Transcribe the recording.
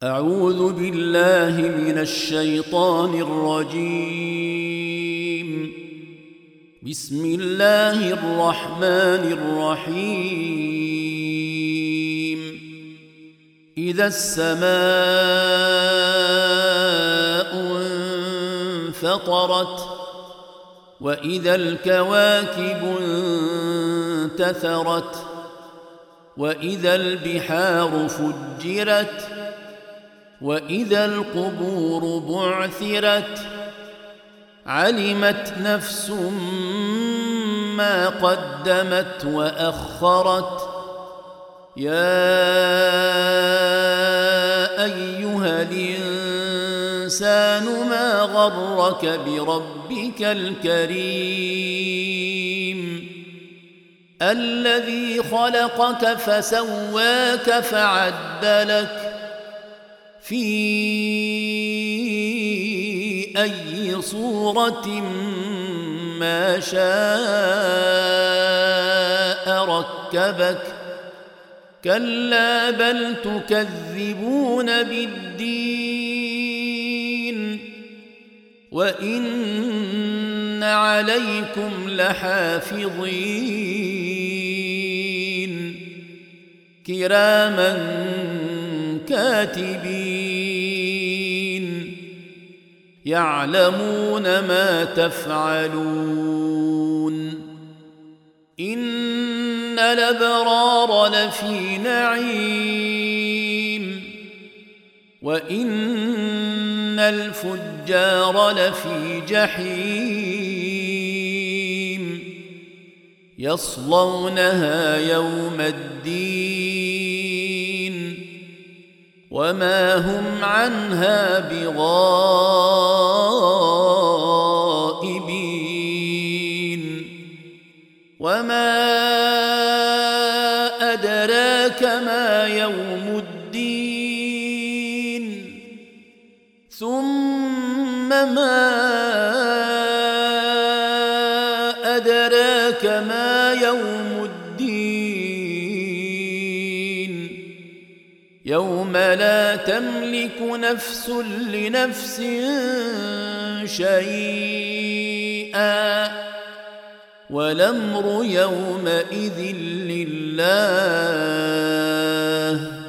أعوذ بالله من الشيطان الرجيم. بسم الله الرحمن الرحيم. إذا السماء انفطرت وإذا الكواكب انتثرت وإذا البحار فجرت وإذا القبور بعثرت علمت نفس ما قدمت وأخرت. يا أيها الإنسان ما غرك بربك الكريم الذي خلقك فسواك فعدلك في أي صورة ما شاء ركبك. كلا بل تكذبون بالدين وإن عليكم لحافظين كراما كاتبين يعلمون ما تفعلون. إن الأبرار لفي نعيم وإن الفجار لفي جحيم يصلونها يوم الدين وما هم عنها بغائبين. وما أدراك ما يوم الدين ثم ما أدراك ما يوم الدين يوم لا تملك نفس لنفس شيئا والأمر يومئذ لله.